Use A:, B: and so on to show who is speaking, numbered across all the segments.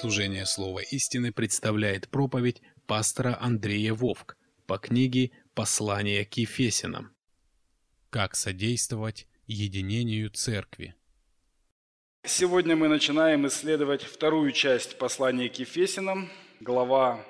A: служение Слова истины представляет проповедь пастора Андрея Вовк по книге «Послание к Ефесянам». Как содействовать единению Церкви?
B: Сегодня мы начинаем исследовать вторую часть послания к Ефесянам, глава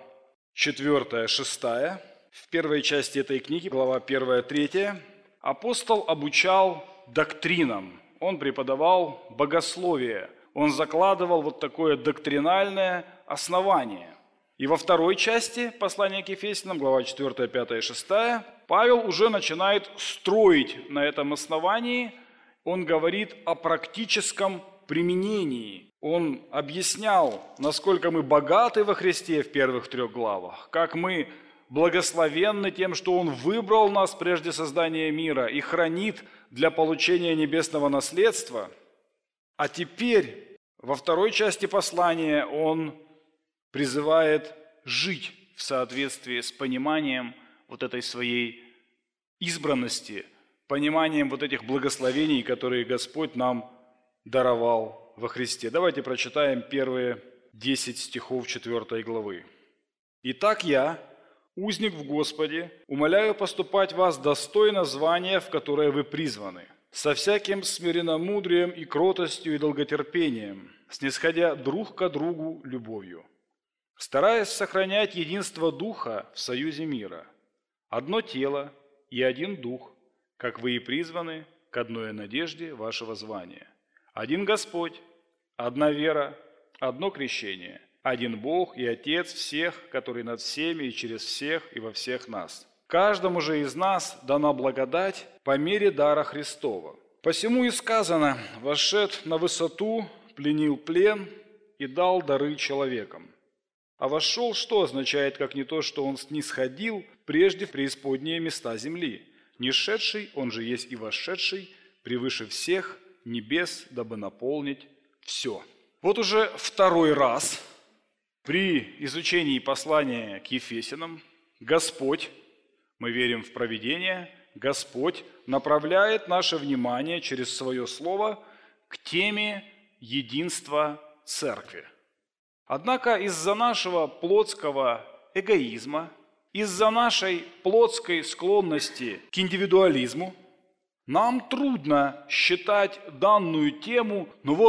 B: 4-6. В первой части этой книги, глава 1-3, апостол обучал доктринам, он преподавал богословие, он закладывал вот такое доктринальное основание. И во второй части послания к Ефесянам, глава 4, 5 и 6, Павел уже начинает строить на этом основании, он говорит о практическом применении. Он объяснял, насколько мы богаты во Христе в первых 3 главах, как мы благословенны тем, что Он выбрал нас прежде создания мира и хранит для получения небесного наследства. А теперь во второй части послания он призывает жить в соответствии с пониманием вот этой своей избранности, пониманием вот этих благословений, которые Господь нам даровал во Христе. Давайте прочитаем первые 10 стихов 4 главы. «Итак я, узник в Господе, умоляю поступать вас достойно звания, в которое вы призваны, со всяким смиренномудрием и кротостью и долготерпением, снисходя друг ко другу любовью, стараясь сохранять единство Духа в союзе мира, одно тело и один Дух, как вы и призваны к одной надежде вашего звания. Один Господь, одна вера, одно крещение, один Бог и Отец всех, который над всеми и через всех и во всех нас. Каждому же из нас дана благодать по мере дара Христова. Посему и сказано: вошед на высоту, пленил плен и дал дары человекам. А вошел, что означает, как не то, что он снисходил прежде в преисподние места земли. Нишедший, он же есть и вошедший, превыше всех небес, дабы наполнить все». Вот уже второй раз при изучении послания к Ефесянам Господь, мы верим в провидение, Господь направляет наше внимание через свое слово к теме единства Церкви. Однако из-за нашего плотского эгоизма, из-за нашей плотской склонности к индивидуализму, нам трудно считать данную тему,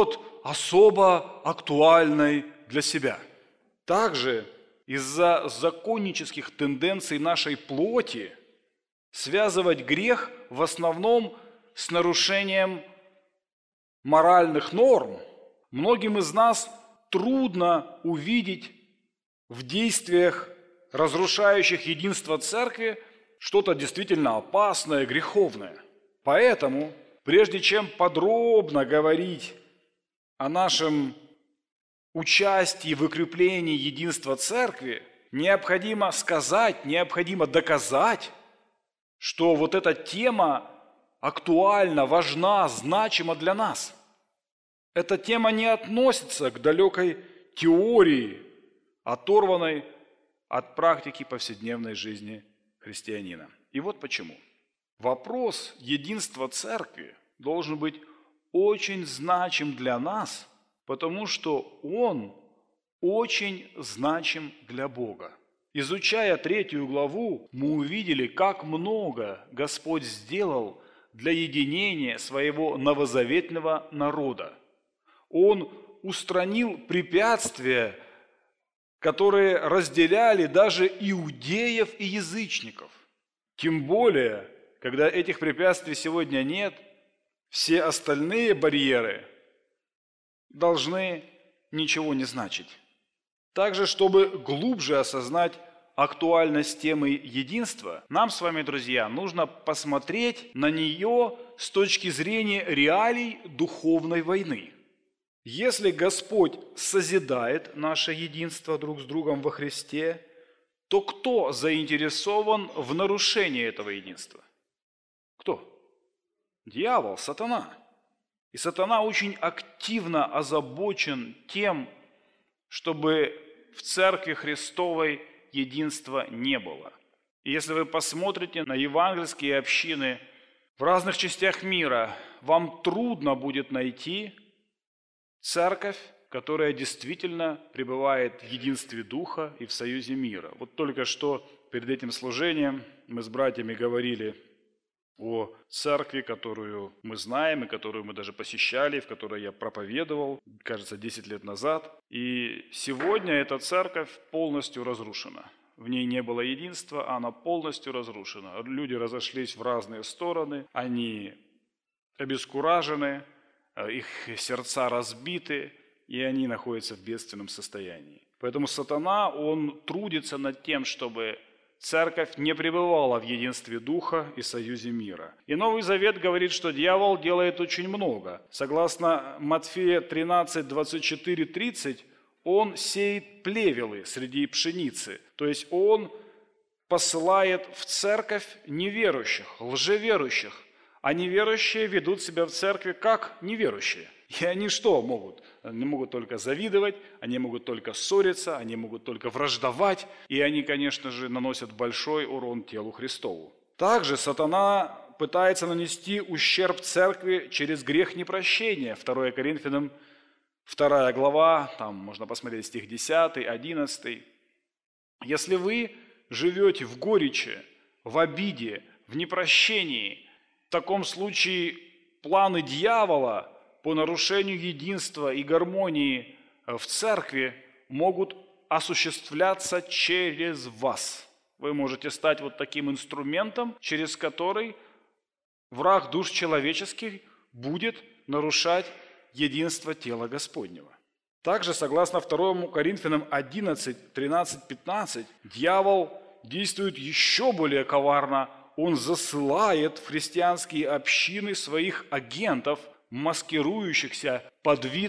B: особо актуальной для себя. Также из-за законнических тенденций нашей плоти связывать грех в основном с нарушением моральных норм многим из нас трудно увидеть в действиях, разрушающих единство Церкви, что-то действительно опасное, греховное. Поэтому, прежде чем подробно говорить о нашем участии в укреплении единства Церкви, необходимо сказать, необходимо доказать, что вот эта тема актуальна, важна, значима для нас. Эта тема не относится к далекой теории, оторванной от практики повседневной жизни христианина. И вот почему. Вопрос единства Церкви должен быть очень значим для нас, потому что он очень значим для Бога. Изучая 3 главу, мы увидели, как много Господь сделал для единения своего новозаветного народа. Он устранил препятствия, которые разделяли даже иудеев и язычников. Тем более, когда этих препятствий сегодня нет, все остальные барьеры должны ничего не значить. Также, чтобы глубже осознать актуальность темы единства, нам с вами, друзья, нужно посмотреть на нее с точки зрения реалий духовной войны. Если Господь созидает наше единство друг с другом во Христе, то кто заинтересован в нарушении этого единства? Кто? Дьявол, сатана. И сатана очень активно озабочен тем, чтобы в Церкви Христовой единства не было. И если вы посмотрите на евангельские общины в разных частях мира, вам трудно будет найти церковь, которая действительно пребывает в единстве Духа и в союзе мира. Вот только что перед этим служением мы с братьями говорили о церкви, которую мы знаем и которую мы даже посещали, в которой я проповедовал, кажется, 10 лет назад. И сегодня эта церковь полностью разрушена. В ней не было единства, она полностью разрушена. Люди разошлись в разные стороны, они обескуражены, их сердца разбиты, и они находятся в бедственном состоянии. Поэтому сатана, он трудится над тем, чтобы церковь не пребывала в единстве Духа и союзе мира. И Новый Завет говорит, что дьявол делает очень много. Согласно Матфея 13, 24, 30, он сеет плевелы среди пшеницы. То есть он посылает в церковь неверующих, лжеверующих. А неверующие ведут себя в церкви как неверующие. И они что могут? Они могут только завидовать, они могут только ссориться, они могут только враждовать. И они, конечно же, наносят большой урон телу Христову. Также сатана пытается нанести ущерб церкви через грех непрощения. 2 Коринфянам 2 глава, там можно посмотреть стих 10, 11. Если вы живете в горечи, в обиде, в непрощении, в таком случае планы дьявола по нарушению единства и гармонии в церкви могут осуществляться через вас. Вы можете стать вот таким инструментом, через который враг душ человеческих будет нарушать единство тела Господнего. Также, согласно 2 Коринфянам 11, 13, 15, дьявол действует еще более коварно. Он засылает в христианские общины своих агентов, маскирующихся под вид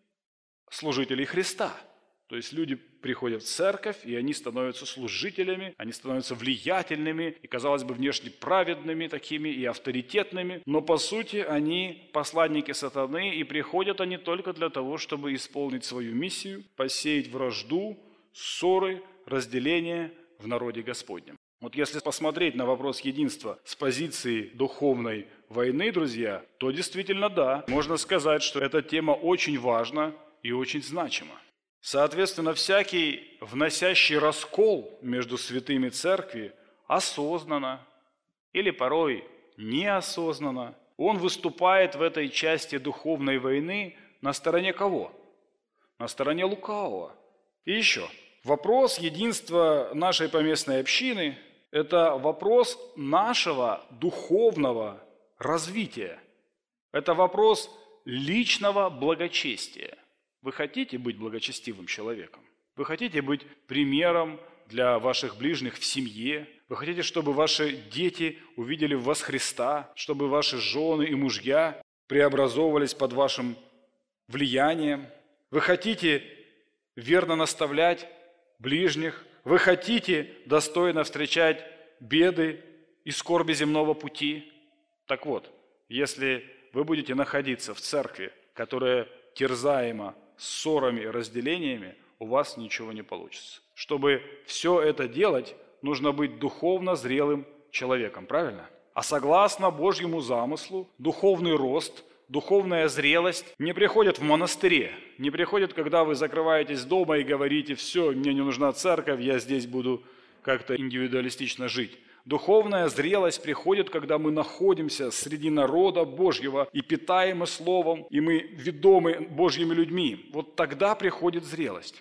B: служителей Христа. То есть люди приходят в церковь, и они становятся служителями, они становятся влиятельными и, казалось бы, внешне праведными такими и авторитетными, но по сути они посланники сатаны, и приходят они только для того, чтобы исполнить свою миссию, посеять вражду, ссоры, разделение в народе Господнем. Вот если посмотреть на вопрос единства с позиции духовной войны, друзья, то действительно да, можно сказать, что эта тема очень важна и очень значима. Соответственно, всякий, вносящий раскол между святыми церкви, осознанно или порой неосознанно, он выступает в этой части духовной войны на стороне кого? На стороне лукавого. И еще, вопрос единства нашей поместной общины – это вопрос нашего духовного развития. Это вопрос личного благочестия. Вы хотите быть благочестивым человеком? Вы хотите быть примером для ваших ближних в семье? Вы хотите, чтобы ваши дети увидели в вас Христа? Чтобы ваши жены и мужья преобразовывались под вашим влиянием? Вы хотите верно наставлять ближних? Вы хотите достойно встречать беды и скорби земного пути? Так вот, если вы будете находиться в церкви, которая терзаема ссорами и разделениями, у вас ничего не получится. Чтобы все это делать, нужно быть духовно зрелым человеком, правильно? А согласно Божьему замыслу, духовный рост, духовная зрелость не приходит в монастыре, не приходит, когда вы закрываетесь дома и говорите: все, мне не нужна церковь, я здесь буду как-то индивидуалистично жить. Духовная зрелость приходит, когда мы находимся среди народа Божьего и питаемы Словом, и мы ведомы Божьими людьми. Вот тогда приходит зрелость.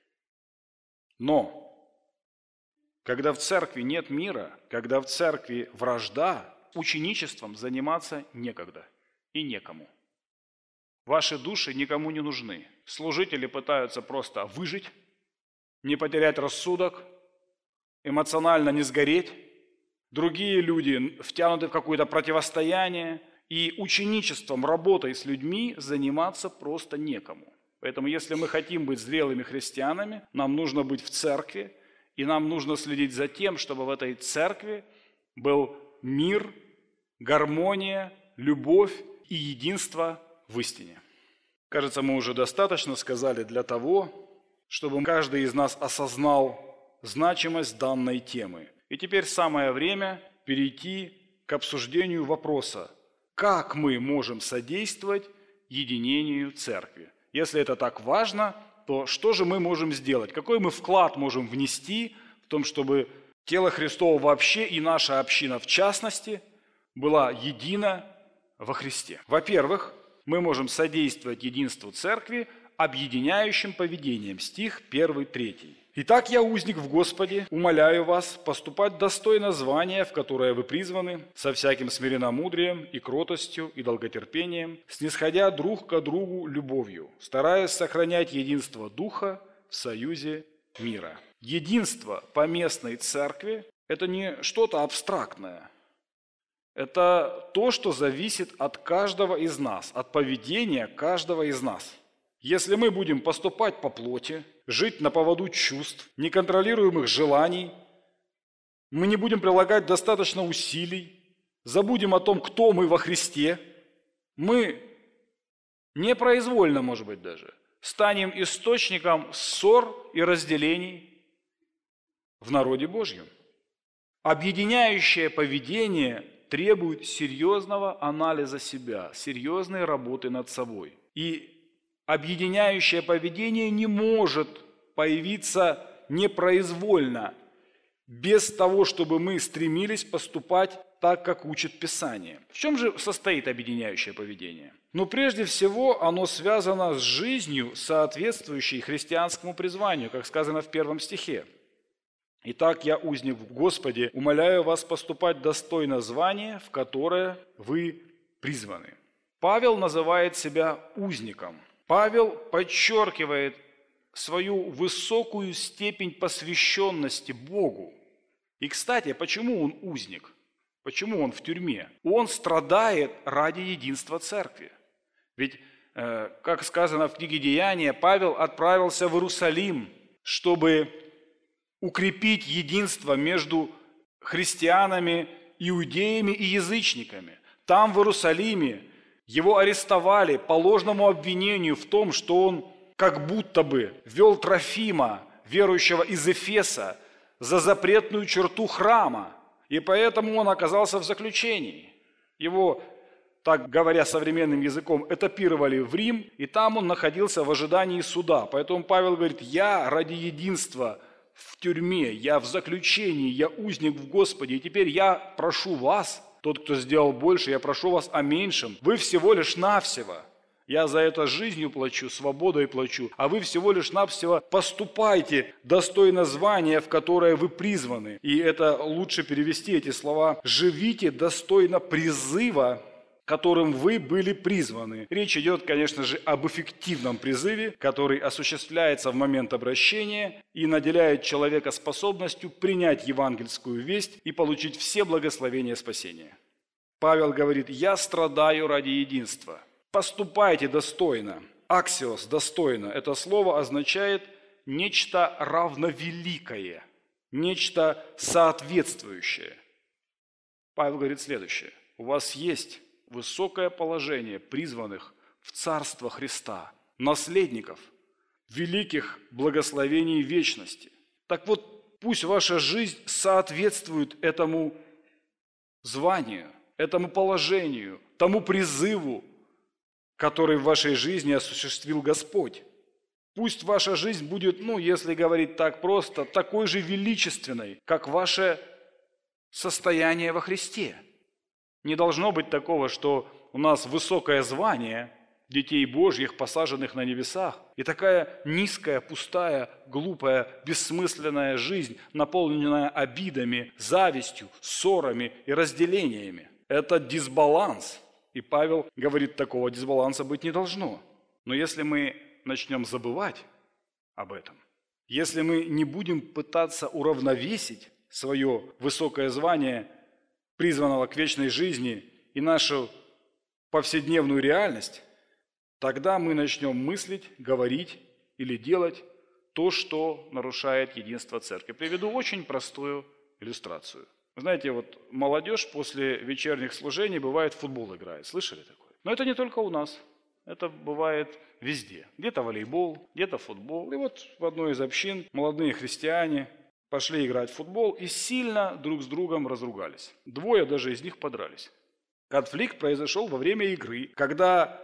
B: Но когда в церкви нет мира, когда в церкви вражда, ученичеством заниматься некогда и некому. Ваши души никому не нужны. Служители пытаются просто выжить, не потерять рассудок, эмоционально не сгореть. Другие люди втянуты в какое-то противостояние, и ученичеством, работой с людьми заниматься просто некому. Поэтому, если мы хотим быть зрелыми христианами, нам нужно быть в церкви, и нам нужно следить за тем, чтобы в этой церкви был мир, гармония, любовь и единство в истине. Кажется, мы уже достаточно сказали для того, чтобы каждый из нас осознал значимость данной темы. И теперь самое время перейти к обсуждению вопроса, как мы можем содействовать единению церкви. Если это так важно, то что же мы можем сделать? Какой мы вклад можем внести в том, чтобы тело Христово вообще и наша община в частности была едина во Христе? Во-первых, мы можем содействовать единству церкви объединяющим поведением. Стих 1-3. «Итак, я, узник в Господе, умоляю вас поступать достойно звания, в которое вы призваны, со всяким смиренномудрием и кротостью и долготерпением, снисходя друг к другу любовью, стараясь сохранять единство Духа в союзе мира». Единство поместной церкви – это не что-то абстрактное. Это то, что зависит от каждого из нас, от поведения каждого из нас. Если мы будем поступать по плоти, жить на поводу чувств, неконтролируемых желаний, мы не будем прилагать достаточно усилий, забудем о том, кто мы во Христе, мы непроизвольно, может быть, даже станем источником ссор и разделений в народе Божьем. Объединяющее поведение требует серьезного анализа себя, серьезной работы над собой. И объединяющее поведение не может появиться непроизвольно, без того, чтобы мы стремились поступать так, как учит Писание. В чем же состоит объединяющее поведение? Прежде всего, оно связано с жизнью, соответствующей христианскому призванию, как сказано в 1 стихе. «Итак, я, узник в Господе, умоляю вас поступать достойно звания, в которое вы призваны». Павел называет себя узником. Павел подчеркивает свою высокую степень посвященности Богу. И, кстати, почему он узник? Почему он в тюрьме? Он страдает ради единства церкви. Ведь, как сказано в книге Деяния, Павел отправился в Иерусалим, чтобы укрепить единство между христианами, иудеями и язычниками. Там, в Иерусалиме, его арестовали по ложному обвинению в том, что он как будто бы вел Трофима, верующего из Эфеса, за запретную черту храма. И поэтому он оказался в заключении. Его, так говоря современным языком, этапировали в Рим, и там он находился в ожидании суда. Поэтому Павел говорит: «Я ради единства в тюрьме, я в заключении, я узник в Господе, и теперь я прошу вас». Тот, кто сделал больше, я прошу вас о меньшем. Вы всего лишь навсего. Я за это жизнью плачу, свободой плачу. А вы всего лишь навсего поступайте достойно звания, в которое вы призваны. И это лучше перевести эти слова. Живите достойно призыва, которым вы были призваны. Речь идет, конечно же, об эффективном призыве, который осуществляется в момент обращения и наделяет человека способностью принять евангельскую весть и получить все благословения спасения. Павел говорит: «Я страдаю ради единства». Поступайте достойно. Аксиос, достойно. Это слово означает нечто равновеликое, нечто соответствующее. Павел говорит следующее: у вас есть высокое положение призванных в Царство Христа, наследников великих благословений вечности. Так вот, пусть ваша жизнь соответствует этому званию, этому положению, тому призыву, который в вашей жизни осуществил Господь. Пусть ваша жизнь будет, если говорить так просто, такой же величественной, как ваше состояние во Христе. Не должно быть такого, что у нас высокое звание детей Божьих, посаженных на небесах, и такая низкая, пустая, глупая, бессмысленная жизнь, наполненная обидами, завистью, ссорами и разделениями. Это дисбаланс. И Павел говорит, такого дисбаланса быть не должно. Но если мы начнем забывать об этом, если мы не будем пытаться уравновесить свое высокое звание, призванного к вечной жизни, и нашу повседневную реальность, тогда мы начнем мыслить, говорить или делать то, что нарушает единство церкви. Приведу очень простую иллюстрацию. Вы знаете, вот молодежь после вечерних служений бывает в футбол играет. Слышали такое? Но это не только у нас. Это бывает везде. Где-то волейбол, где-то футбол. И вот в одной из общин молодые христиане пошли играть в футбол и сильно друг с другом разругались. Двое даже из них подрались. Конфликт произошел во время игры, когда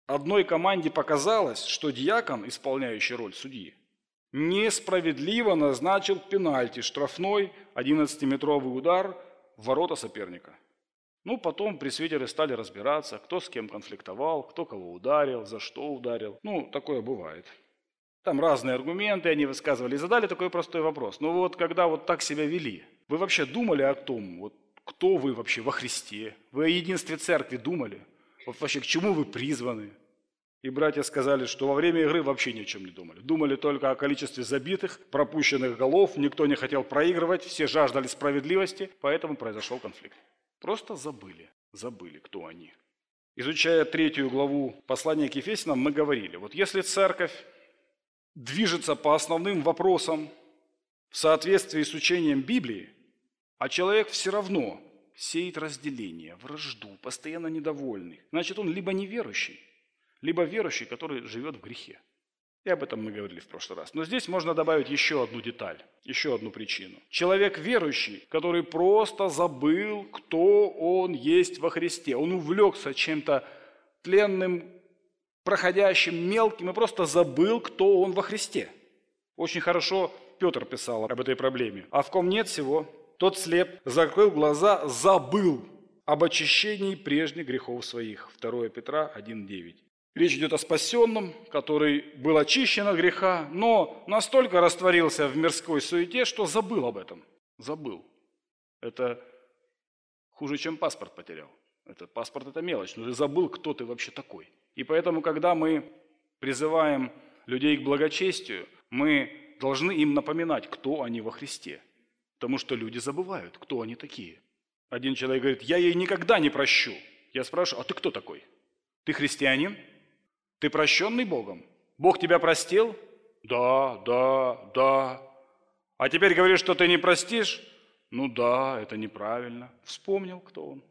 B: одной команде показалось, что диакон, исполняющий роль судьи, несправедливо назначил пенальти, штрафной 11-метровый удар в ворота соперника. Ну, потом пресвитеры стали разбираться, кто с кем конфликтовал, кто кого ударил, за что ударил. Ну, такое бывает. Там разные аргументы они высказывали и задали такой простой вопрос. Ну вот, когда вот так себя вели, вы вообще думали о том, вот, кто вы вообще во Христе? Вы о единстве церкви думали? Вот вообще к чему вы призваны? И братья сказали, что во время игры вообще ни о чем не думали. Думали только о количестве забитых, пропущенных голов, никто не хотел проигрывать, все жаждали справедливости, поэтому произошел конфликт. Просто забыли, кто они. Изучая 3 главу послания к Ефесянам, мы говорили, вот если церковь движется по основным вопросам в соответствии с учением Библии, а человек все равно сеет разделение, вражду, постоянно недовольный, значит, он либо неверующий, либо верующий, который живет в грехе. И об этом мы говорили в прошлый раз. Но здесь можно добавить еще одну деталь, еще одну причину. Человек верующий, который просто забыл, кто он есть во Христе. Он увлекся чем-то тленным, проходящим, мелким и просто забыл, кто он во Христе. Очень хорошо Петр писал об этой проблеме. А в ком нет всего, тот слеп, закрыл глаза, забыл об очищении прежних грехов своих. 2 Петра 1:9. Речь идет о спасенном, который был очищен от греха, но настолько растворился в мирской суете, что забыл об этом. Забыл. Это хуже, чем паспорт потерял. Паспорт – это мелочь, но ты забыл, кто ты вообще такой. И поэтому, когда мы призываем людей к благочестию, мы должны им напоминать, кто они во Христе. Потому что люди забывают, кто они такие. Один человек говорит, я ей никогда не прощу. Я спрашиваю, а ты кто такой? Ты христианин? Ты прощенный Богом? Бог тебя простил? Да. А теперь говоришь, что ты не простишь? Ну да, это неправильно. Вспомнил, кто он.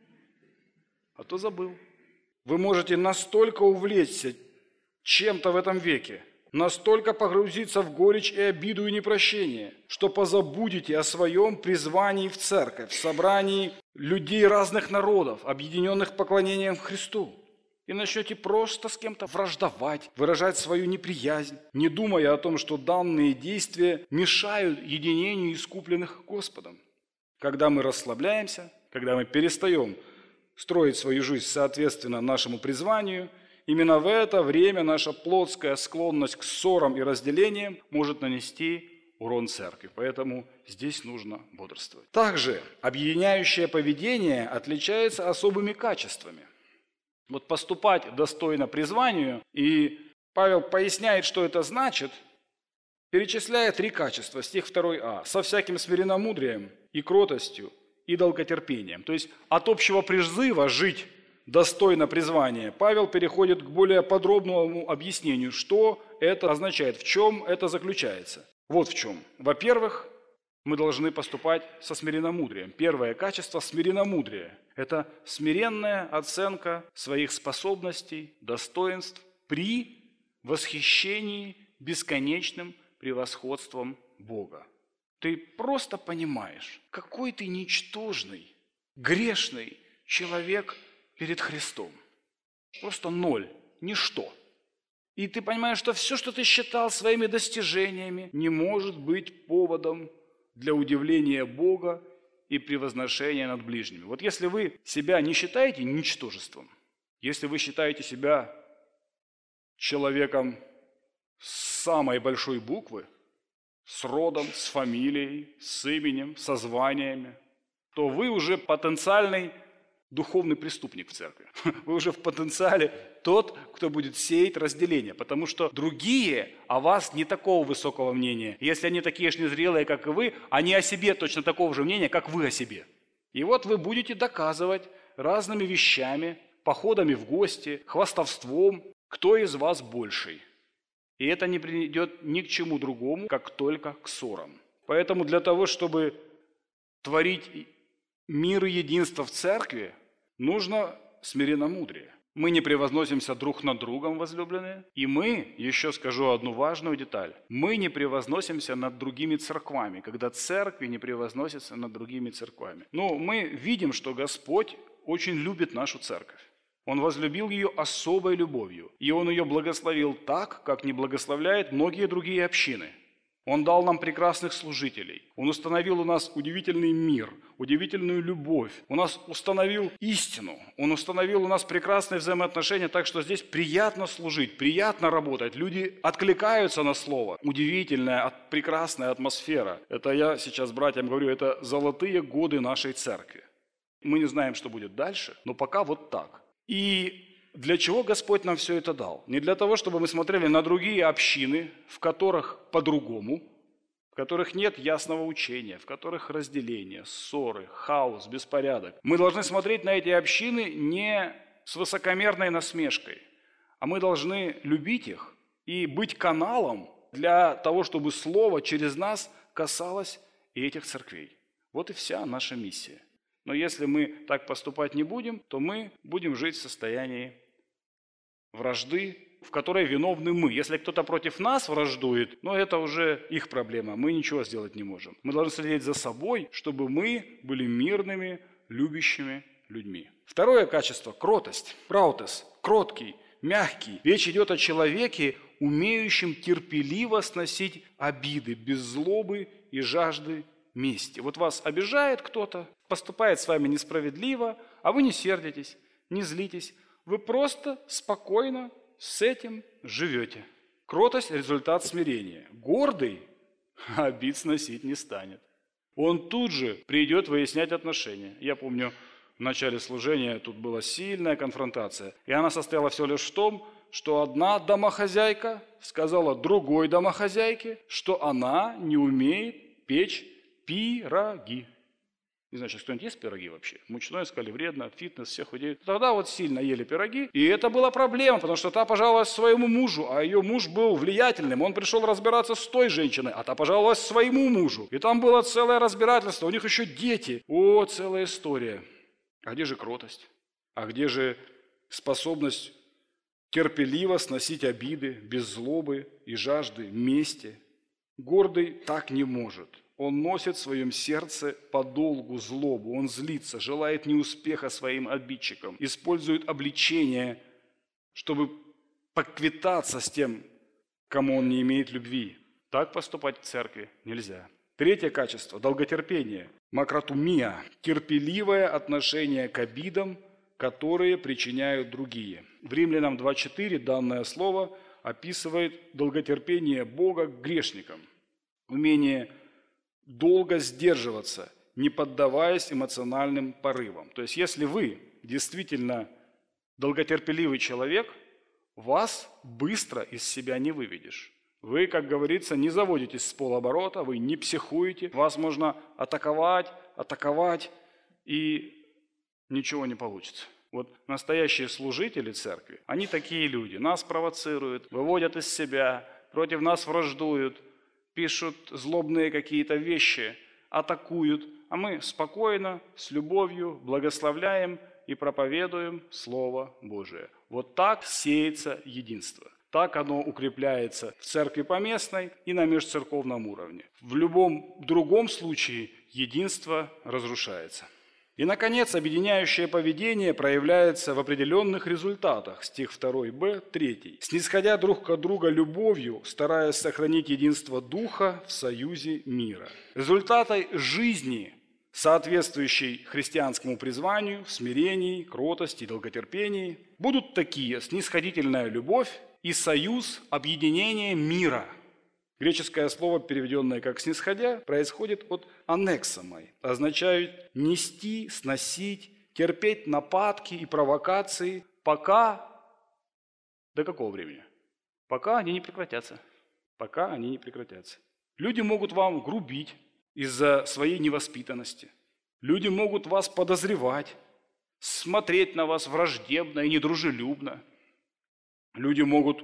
B: А то забыл. Вы можете настолько увлечься чем-то в этом веке, настолько погрузиться в горечь и обиду и непрощение, что позабудете о своем призвании в церковь, в собрании людей разных народов, объединенных поклонением Христу. И начнете просто с кем-то враждовать, выражать свою неприязнь, не думая о том, что данные действия мешают единению искупленных Господом. Когда мы расслабляемся, когда мы перестаем строить свою жизнь соответственно нашему призванию, именно в это время наша плотская склонность к ссорам и разделениям может нанести урон церкви. Поэтому здесь нужно бодрствовать. Также объединяющее поведение отличается особыми качествами. Вот поступать достойно призванию, и Павел поясняет, что это значит, перечисляя 3 качества, стих 2а, со всяким смиренномудрием и кротостью, и долготерпением. То есть от общего призыва жить достойно призвания Павел переходит к более подробному объяснению, что это означает, в чем это заключается. Вот в чем. Во-первых, мы должны поступать со смиренномудрием. Первое качество – смиренномудрие. Это смиренная оценка своих способностей, достоинств при восхищении бесконечным превосходством Бога. Ты просто понимаешь, какой ты ничтожный, грешный человек перед Христом. Просто ноль, ничто. И ты понимаешь, что все, что ты считал своими достижениями, не может быть поводом для удивления Бога и превозношения над ближними. Вот если вы себя не считаете ничтожеством, если вы считаете себя человеком с самой большой буквы, с родом, с фамилией, с именем, со званиями, то вы уже потенциальный духовный преступник в церкви. Вы уже в потенциале тот, кто будет сеять разделение, потому что другие о вас не такого высокого мнения. Если они такие же незрелые, как и вы, они о себе точно такого же мнения, как вы о себе. И вот вы будете доказывать разными вещами, походами в гости, хвастовством, кто из вас больший. И это не приведет ни к чему другому, как только к ссорам. Поэтому для того, чтобы творить мир и единство в церкви, нужно смиренномудрие. Мы не превозносимся друг над другом, возлюбленные. И мы, еще скажу одну важную деталь, мы не превозносимся над другими церквами, когда церкви не превозносятся над другими церквами. Но мы видим, что Господь очень любит нашу церковь. Он возлюбил ее особой любовью, и Он ее благословил так, как не благословляет многие другие общины. Он дал нам прекрасных служителей. Он установил у нас удивительный мир, удивительную любовь. Он установил истину. Он установил у нас прекрасные взаимоотношения, так что здесь приятно служить, приятно работать. Люди откликаются на слово. Удивительная, прекрасная атмосфера. Это я сейчас братьям говорю, это золотые годы нашей церкви. Мы не знаем, что будет дальше, но пока вот так. И для чего Господь нам все это дал? Не для того, чтобы мы смотрели на другие общины, в которых по-другому, в которых нет ясного учения, в которых разделение, ссоры, хаос, беспорядок. Мы должны смотреть на эти общины не с высокомерной насмешкой, а мы должны любить их и быть каналом для того, чтобы Слово через нас касалось и этих церквей. Вот и вся наша миссия. Но если мы так поступать не будем, то мы будем жить в состоянии вражды, в которой виновны мы. Если кто-то против нас враждует, это уже их проблема, мы ничего сделать не можем. Мы должны следить за собой, чтобы мы были мирными, любящими людьми. Второе качество – кротость. Праутес – кроткий, мягкий. Речь идет о человеке, умеющем терпеливо сносить обиды, без злобы и жажды мести. Вот вас обижает кто-то, поступает с вами несправедливо, а вы не сердитесь, не злитесь. Вы просто спокойно с этим живете. Кротость – результат смирения. Гордый обид сносить не станет. Он тут же придет выяснять отношения. Я помню, в начале служения тут была сильная конфронтация. И она состояла всего лишь в том, что одна домохозяйка сказала другой домохозяйке, что она не умеет печь пироги. Не знаю, сейчас кто-нибудь ест пироги вообще? Мучное, сказали, вредно, фитнес, все худеют. Тогда вот сильно ели пироги, и это была проблема, потому что та пожаловалась своему мужу, а ее муж был влиятельным. Он пришел разбираться с той женщиной, а та пожаловалась своему мужу. И там было целое разбирательство, у них еще дети. О, целая история. А где же кротость? А где же способность терпеливо сносить обиды, без злобы и жажды, мести? Гордый так не может. Он носит в своем сердце подолгу злобу, он злится, желает неуспеха своим обидчикам, использует обличение, чтобы поквитаться с тем, кому он не имеет любви. Так поступать в церкви нельзя. Третье качество – долготерпение, макротумия, терпеливое отношение к обидам, которые причиняют другие. В Римлянам 2:4 данное слово описывает долготерпение Бога к грешникам, умение долго сдерживаться, не поддаваясь эмоциональным порывам. То есть, если вы действительно долготерпеливый человек, вас быстро из себя не выведешь. Вы, как говорится, не заводитесь с полоборота, вы не психуете, вас можно атаковать, и ничего не получится. Вот настоящие служители церкви, они такие люди, нас провоцируют, выводят из себя, против нас враждуют, пишут злобные какие-то вещи, атакуют, а мы спокойно, с любовью благословляем и проповедуем Слово Божие. Вот так сеется единство. Так оно укрепляется в церкви поместной и на межцерковном уровне. В любом другом случае единство разрушается. И, наконец, объединяющее поведение проявляется в определенных результатах. Стих 2b, 3. «Снисходя друг к другу любовью, стараясь сохранить единство Духа в союзе мира». Результаты жизни, соответствующей христианскому призванию, в смирении, кротости и долготерпении, будут такие: снисходительная любовь и союз, объединение мира. Греческое слово, переведенное как «снисходя», происходит от аннексомai, означает нести, сносить, терпеть нападки и провокации, пока... До какого времени? Пока они не прекратятся. Пока они не прекратятся. Люди могут вам грубить из-за своей невоспитанности. Люди могут вас подозревать, смотреть на вас враждебно и недружелюбно. Люди могут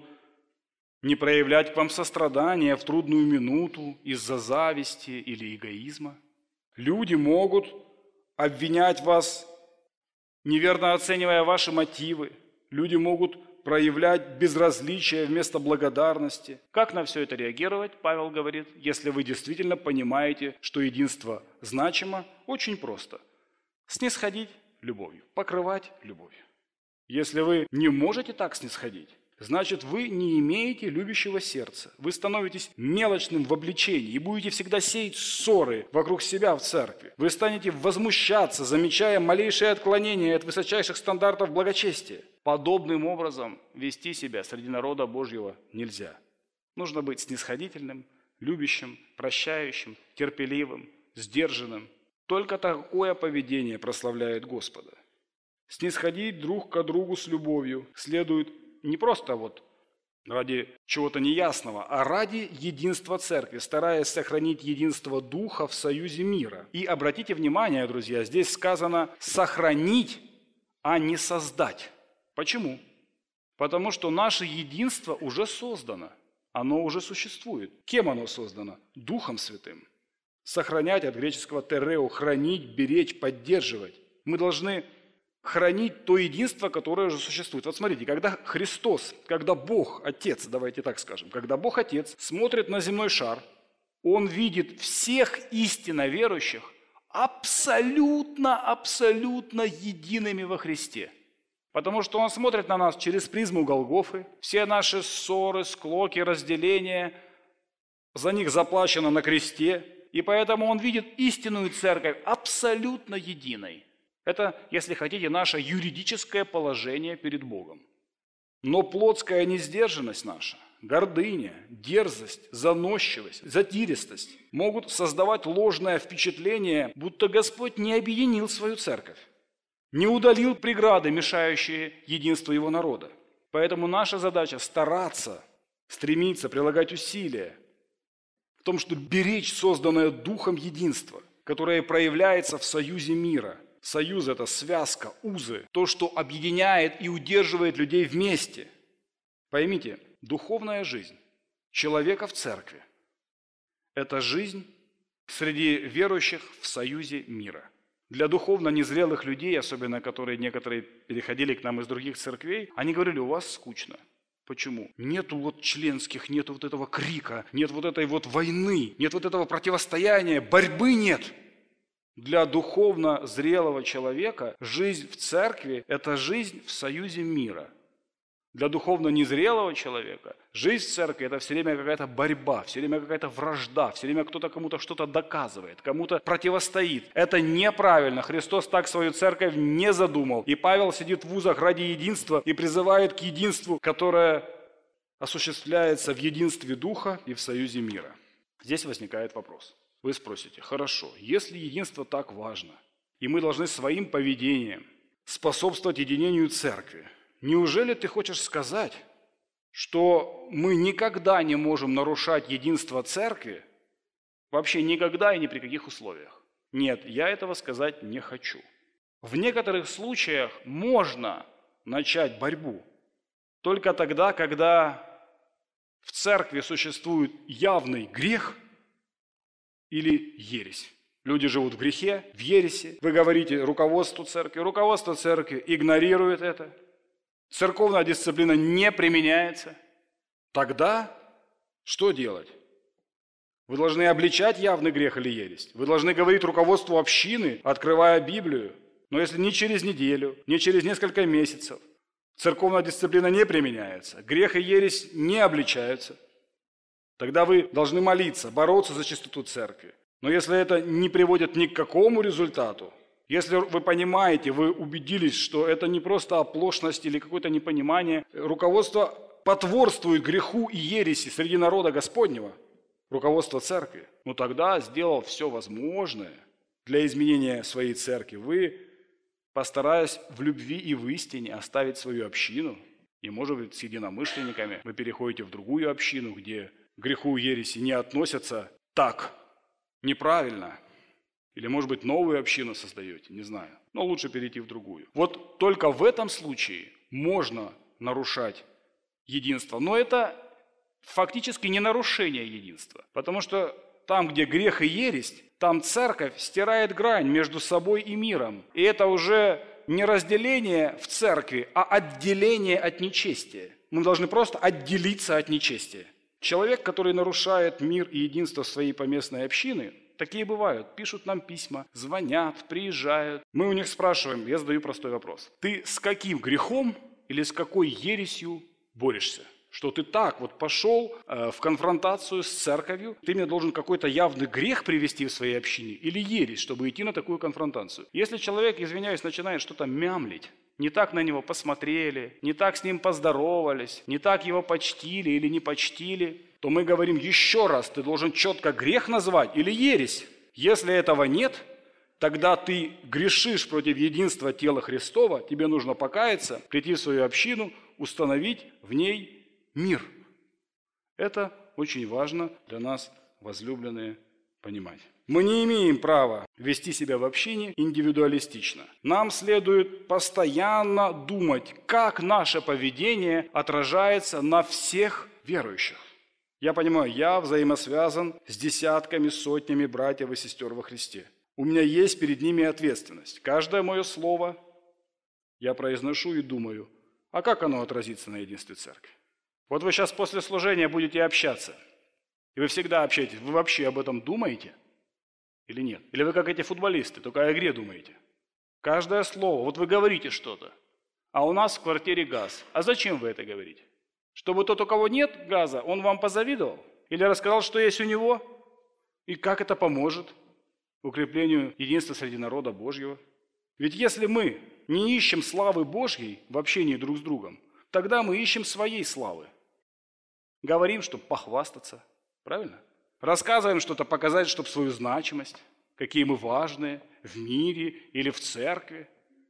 B: не проявлять к вам сострадания в трудную минуту из-за зависти или эгоизма. Люди могут обвинять вас, неверно оценивая ваши мотивы. Люди могут проявлять безразличие вместо благодарности. Как на все это реагировать, Павел говорит, если вы действительно понимаете, что единство значимо? Очень просто. Снисходить любовью, покрывать любовью. Если вы не можете так снисходить, значит, вы не имеете любящего сердца. Вы становитесь мелочным в обличении и будете всегда сеять ссоры вокруг себя в церкви. Вы станете возмущаться, замечая малейшие отклонения от высочайших стандартов благочестия. Подобным образом вести себя среди народа Божьего нельзя. Нужно быть снисходительным, любящим, прощающим, терпеливым, сдержанным. Только такое поведение прославляет Господа. Снисходить друг к другу с любовью следует не просто ради чего-то неясного, а ради единства церкви, стараясь сохранить единство духа в союзе мира. И обратите внимание, друзья, здесь сказано «сохранить», а не «создать». Почему? Потому что наше единство уже создано, оно уже существует. Кем оно создано? Духом Святым. Сохранять от греческого «террео» – хранить, беречь, поддерживать. Мы должны хранить то единство, которое уже существует. Вот смотрите, когда Христос, когда Бог Отец, давайте так скажем, когда Бог Отец смотрит на земной шар, Он видит всех истинно верующих абсолютно едиными во Христе. Потому что Он смотрит на нас через призму Голгофы, все наши ссоры, склоки, разделения, за них заплачено на кресте, и поэтому Он видит истинную церковь абсолютно единой. Это, если хотите, наше юридическое положение перед Богом. Но плотская несдержанность наша, гордыня, дерзость, заносчивость, затиристость могут создавать ложное впечатление, будто Господь не объединил свою церковь, не удалил преграды, мешающие единству Его народа. Поэтому наша задача стараться, стремиться, прилагать усилия в том, чтобы беречь созданное Духом единство, которое проявляется в союзе мира. Союз – это связка, узы, то, что объединяет и удерживает людей вместе. Поймите, духовная жизнь человека в церкви – это жизнь среди верующих в союзе мира. Для духовно незрелых людей, особенно некоторые переходили к нам из других церквей, они говорили: у вас скучно. Почему? Нету членских, нету этого крика, нет этой войны, нет этого противостояния, борьбы нет. Для духовно зрелого человека жизнь в церкви – это жизнь в союзе мира. Для духовно незрелого человека жизнь в церкви – это все время какая-то борьба, все время какая-то вражда, все время кто-то кому-то что-то доказывает, кому-то противостоит. Это неправильно. Христос так свою церковь не задумал. И Павел сидит в вузах ради единства и призывает к единству, которое осуществляется в единстве Духа и в союзе мира. Здесь возникает вопрос. Вы спросите: хорошо, если единство так важно, и мы должны своим поведением способствовать единению церкви, неужели ты хочешь сказать, что мы никогда не можем нарушать единство церкви? Вообще никогда и ни при каких условиях. Нет, я этого сказать не хочу. В некоторых случаях можно начать борьбу только тогда, когда в церкви существует явный грех или ересь. Люди живут в грехе, в ереси. Вы говорите руководство церкви игнорирует это. Церковная дисциплина не применяется. Тогда что делать? Вы должны обличать явный грех или ересь. Вы должны говорить руководству общины, открывая Библию. Но если ни через неделю, ни через несколько месяцев церковная дисциплина не применяется, грех и ересь не обличаются, тогда вы должны молиться, бороться за чистоту церкви. Но если это не приводит ни к какому результату, если вы понимаете, вы убедились, что это не просто оплошность или какое-то непонимание, руководство потворствует греху и ереси среди народа Господнего, руководство церкви, тогда, сделав все возможное для изменения своей церкви, вы, постараясь в любви и в истине оставить свою общину, и, может быть, с единомышленниками вы переходите в другую общину, где греху и ереси не относятся так неправильно. Или, может быть, новую общину создаете, не знаю. Но лучше перейти в другую. Вот только в этом случае можно нарушать единство. Но это фактически не нарушение единства. Потому что там, где грех и ересь, там церковь стирает грань между собой и миром. И это уже не разделение в церкви, а отделение от нечестия. Мы должны просто отделиться от нечестия. Человек, который нарушает мир и единство своей поместной общины, Такие бывают. Пишут нам письма, звонят, приезжают. Мы у них спрашиваем, я задаю простой вопрос. Ты с каким грехом или с какой ересью борешься? Что ты так вот пошел в конфронтацию с церковью, ты мне должен какой-то явный грех привести в своей общине или ересь, чтобы идти на такую конфронтацию. Если человек, извиняюсь, начинает что-то мямлить, не так на него посмотрели, не так с ним поздоровались, не так его почтили или не почтили, то мы говорим еще раз, ты должен четко грех назвать или ересь. Если этого нет, тогда ты грешишь против единства тела Христова, тебе нужно покаяться, прийти в свою общину, установить в ней мир. Это очень важно для нас, возлюбленные, понимать. Мы не имеем права вести себя в общине индивидуалистично. Нам следует постоянно думать, как наше поведение отражается на всех верующих. Я понимаю, я взаимосвязан с десятками, сотнями братьев и сестер во Христе. У меня есть перед ними ответственность. Каждое мое слово я произношу и думаю, а как оно отразится на единстве церкви? Вот вы сейчас после служения будете общаться, и вы всегда общаетесь. Вы вообще об этом думаете или нет? Или вы как эти футболисты, только о игре думаете? Каждое слово, вот вы говорите что-то, а у нас в квартире газ. А зачем вы это говорите? Чтобы тот, у кого нет газа, он вам позавидовал? Или рассказал, что есть у него? И как это поможет укреплению единства среди народа Божьего? Ведь если мы не ищем славы Божьей в общении друг с другом, тогда мы ищем своей славы. Говорим, чтобы похвастаться, правильно? Рассказываем что-то, показать, чтобы свою значимость, какие мы важные в мире или в церкви.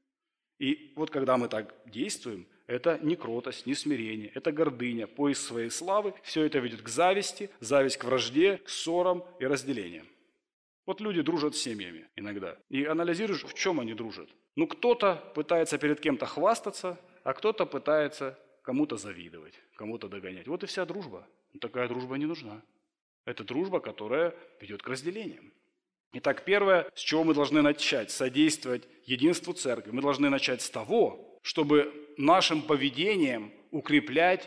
B: И вот когда мы так действуем, это не кротость, не смирение, это гордыня, поиск своей славы. Все это ведет к зависти, зависть к вражде, к ссорам и разделениям. Вот люди дружат с семьями иногда. И анализируешь, в чем они дружат. Ну, кто-то пытается перед кем-то хвастаться, а кто-то пытается кому-то завидовать, кому-то догонять. Вот и вся дружба. Но такая дружба не нужна. Это дружба, которая ведет к разделениям. Итак, первое, с чего мы должны начать содействовать единству церкви, мы должны начать с того, чтобы нашим поведением укреплять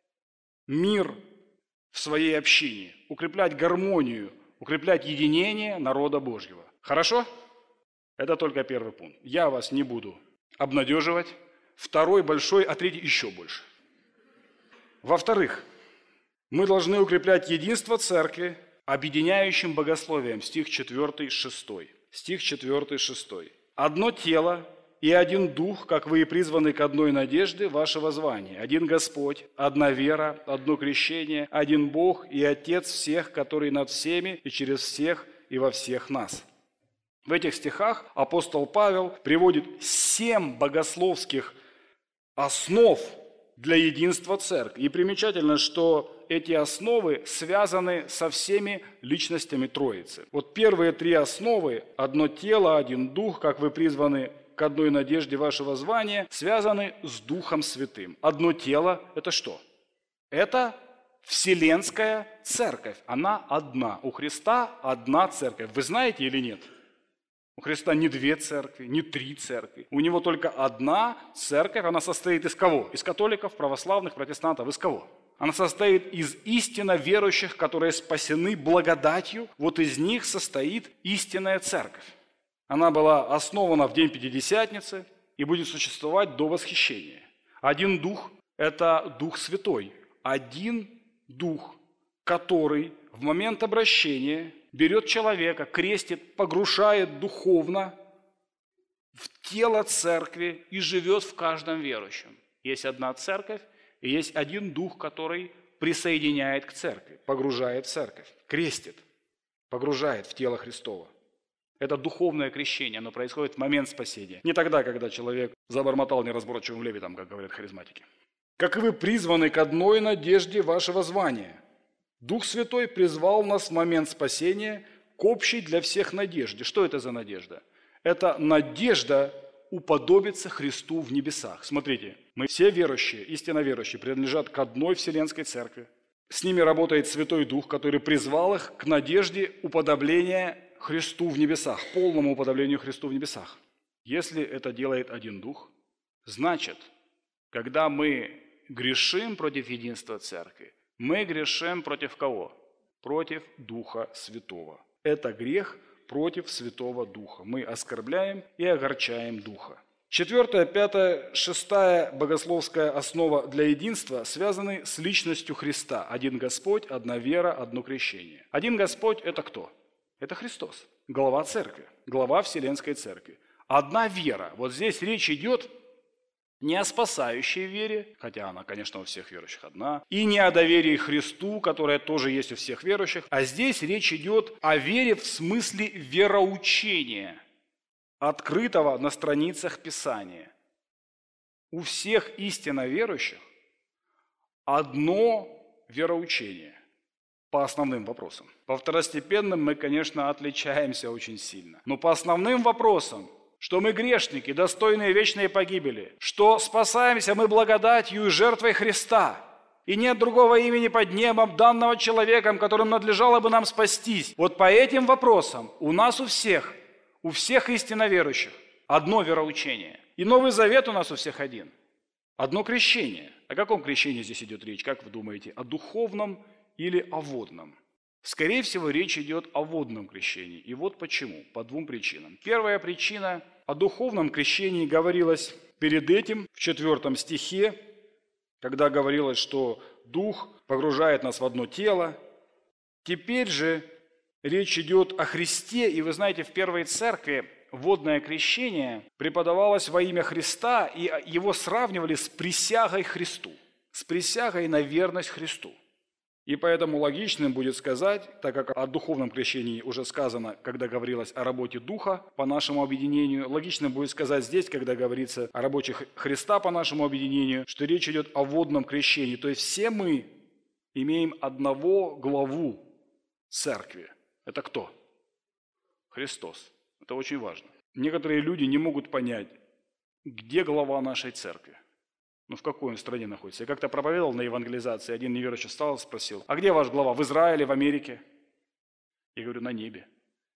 B: мир в своей общине, укреплять гармонию, укреплять единение народа Божьего. Хорошо? Это только первый пункт. Я вас не буду обнадеживать. Второй большой, а третий еще больше. Во-вторых, мы должны укреплять единство церкви объединяющим богословием. Стих 4, 6. Стих 4, 6. «Одно тело и один дух, как вы и призваны к одной надежде вашего звания. Один Господь, одна вера, одно крещение, один Бог и Отец всех, который над всеми и через всех и во всех нас». В этих стихах апостол Павел приводит 7 богословских основ для единства церкви. И примечательно, что эти основы связаны со всеми личностями Троицы. Вот первые 3 основы – одно тело, один дух, как вы призваны к одной надежде вашего звания, связаны с Духом Святым. Одно тело – это что? Это Вселенская церковь. Она одна. У Христа одна церковь. Вы знаете или нет? У Христа не 2 церкви, не 3 церкви. У Него только одна церковь. Она состоит из кого? Из католиков, православных, протестантов. Из кого? Она состоит из истинно верующих, которые спасены благодатью. Вот из них состоит истинная церковь. Она была основана в день Пятидесятницы и будет существовать до восхищения. Один дух – это Дух Святой. Один дух, который в момент обращения берет человека, крестит, погружает духовно в тело церкви и живет в каждом верующем. Есть одна церковь и есть один дух, который присоединяет к церкви, погружает в церковь, крестит, погружает в тело Христово. Это духовное крещение, оно происходит в момент спасения. Не тогда, когда человек забормотал неразборчивым левитом, как говорят харизматики. «Как и вы призваны к одной надежде вашего звания». Дух Святой призвал нас в момент спасения к общей для всех надежде. Что это за надежда? Это надежда уподобиться Христу в небесах. Смотрите, мы все верующие, истинно верующие, принадлежат к одной вселенской церкви. С ними работает Святой Дух, который призвал их к надежде уподобления Христу в небесах, полному уподоблению Христу в небесах. Если это делает один Дух, значит, когда мы грешим против единства церкви, мы грешим против кого? Против Духа Святого. Это грех против Святого Духа. Мы оскорбляем и огорчаем Духа. 4, 5, 6 богословская основа для единства связаны с личностью Христа. Один Господь, одна вера, одно крещение. Один Господь – это кто? Это Христос, глава церкви, глава Вселенской церкви. Одна вера. Вот здесь речь идет не о спасающей вере, хотя она, конечно, у всех верующих одна, и не о доверии Христу, которое тоже есть у всех верующих, а здесь речь идет о вере в смысле вероучения, открытого на страницах Писания. У всех истинно верующих одно вероучение по основным вопросам. По второстепенным мы, конечно, отличаемся очень сильно. Но по основным вопросам, что мы грешники, достойные вечной погибели, что спасаемся мы благодатью и жертвой Христа, и нет другого имени под небом, данного человеком, которым надлежало бы нам спастись. Вот по этим вопросам у нас у всех истинно верующих, одно вероучение. И Новый Завет у нас у всех один. Одно крещение. О каком крещении здесь идет речь, как вы думаете? О духовном или о водном? Скорее всего, речь идет о водном крещении. И вот почему. По двум причинам. Первая причина – о духовном крещении говорилось перед этим, в 4 стихе, когда говорилось, что Дух погружает нас в одно тело. Теперь же речь идет о Христе. И вы знаете, в первой церкви водное крещение преподавалось во имя Христа, и его сравнивали с присягой Христу, с присягой на верность Христу. И поэтому логичным будет сказать, так как о духовном крещении уже сказано, когда говорилось о работе Духа по нашему объединению, логичным будет сказать здесь, когда говорится о работе Христа по нашему объединению, что речь идет о водном крещении. То есть все мы имеем одного главу церкви. Это кто? Христос. Это очень важно. Некоторые люди не могут понять, где глава нашей церкви. Ну, в какой он стране находится? Я как-то проповедовал на евангелизации, один неверующий встал и спросил: а где ваш глава? В Израиле, в Америке? Я говорю: на небе.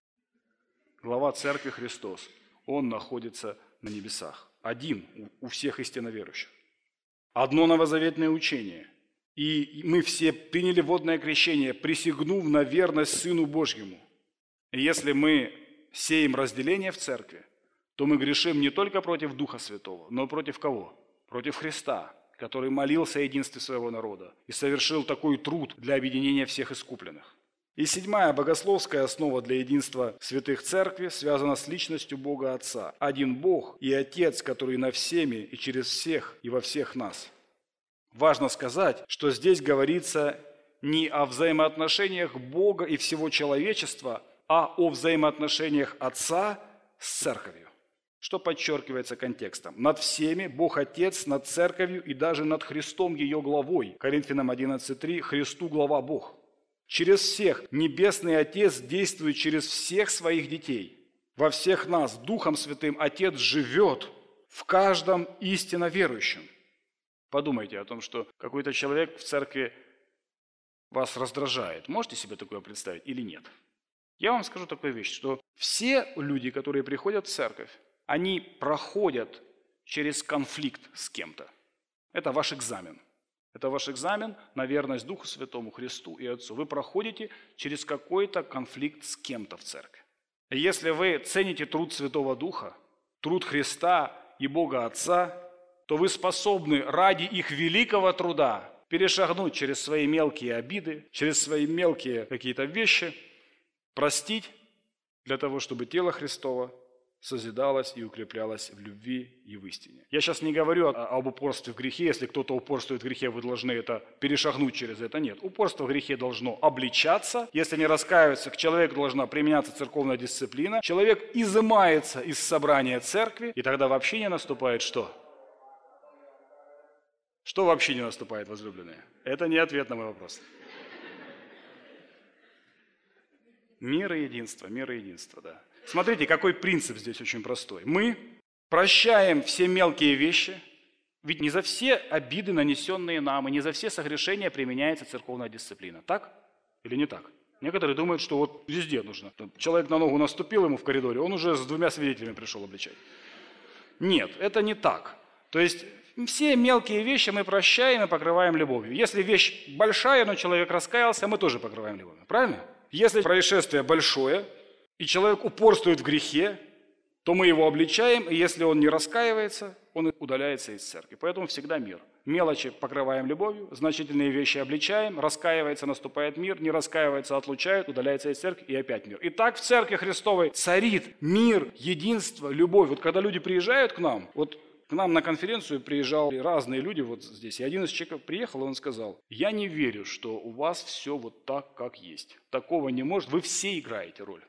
B: Глава церкви Христос. Он находится на небесах. Один у всех истинно верующих. Одно новозаветное учение. И мы все приняли водное крещение, присягнув на верность Сыну Божьему. И если мы сеем разделение в церкви, то мы грешим не только против Духа Святого, но и против кого? Против Христа, который молился о единстве своего народа и совершил такой труд для объединения всех искупленных. И 7 богословская основа для единства святых церкви связана с личностью Бога Отца. Один Бог и Отец, который над всеми и через всех и во всех нас. Важно сказать, что здесь говорится не о взаимоотношениях Бога и всего человечества, а о взаимоотношениях Отца с церковью. Что подчеркивается контекстом? Над всеми Бог Отец, над церковью и даже над Христом, ее главой. Коринфянам 11:3: Христу глава Бог. Через всех Небесный Отец действует через всех своих детей. Во всех нас Духом Святым Отец живет в каждом истинно верующем. Подумайте о том, что какой-то человек в церкви вас раздражает. Можете себе такое представить или нет? Я вам скажу такую вещь, что все люди, которые приходят в церковь, они проходят через конфликт с кем-то. Это ваш экзамен. Это ваш экзамен на верность Духу Святому, Христу и Отцу. Вы проходите через какой-то конфликт с кем-то в церкви. И если вы цените труд Святого Духа, труд Христа и Бога Отца, то вы способны ради их великого труда перешагнуть через свои мелкие обиды, через свои мелкие какие-то вещи, простить для того, чтобы тело Христово созидалось и укреплялось в любви и в истине. Я сейчас не говорю об упорстве в грехе. Если кто-то упорствует в грехе, вы должны это перешагнуть через это. Нет. Упорство в грехе должно обличаться. Если не раскаивается, к человеку должна применяться церковная дисциплина. Человек изымается из собрания церкви, и тогда вообще не наступает что? Что вообще не наступает, возлюбленные? Это не ответ на мой вопрос. Мир и единство, да. Смотрите, какой принцип здесь очень простой. Мы прощаем все мелкие вещи, ведь не за все обиды, нанесенные нам, и не за все согрешения применяется церковная дисциплина. Так или не так? Некоторые думают, что вот везде нужно. Человек на ногу наступил ему в коридоре, он уже с 2 свидетелями пришел обличать. Нет, это не так. То есть все мелкие вещи мы прощаем и покрываем любовью. Если вещь большая, но человек раскаялся, мы тоже покрываем любовью. Правильно? Если происшествие большое, и человек упорствует в грехе, то мы его обличаем, и если он не раскаивается, он удаляется из церкви. Поэтому всегда мир. Мелочи покрываем любовью, значительные вещи обличаем, раскаивается, наступает мир, не раскаивается, отлучают, удаляется из церкви, и опять мир. И так в церкви Христовой царит мир, единство, любовь. Вот когда люди приезжают к нам, вот к нам на конференцию приезжали разные люди вот здесь, и один из человек приехал, и он сказал: я не верю, что у вас все вот так, как есть. Такого не может, вы все играете роль.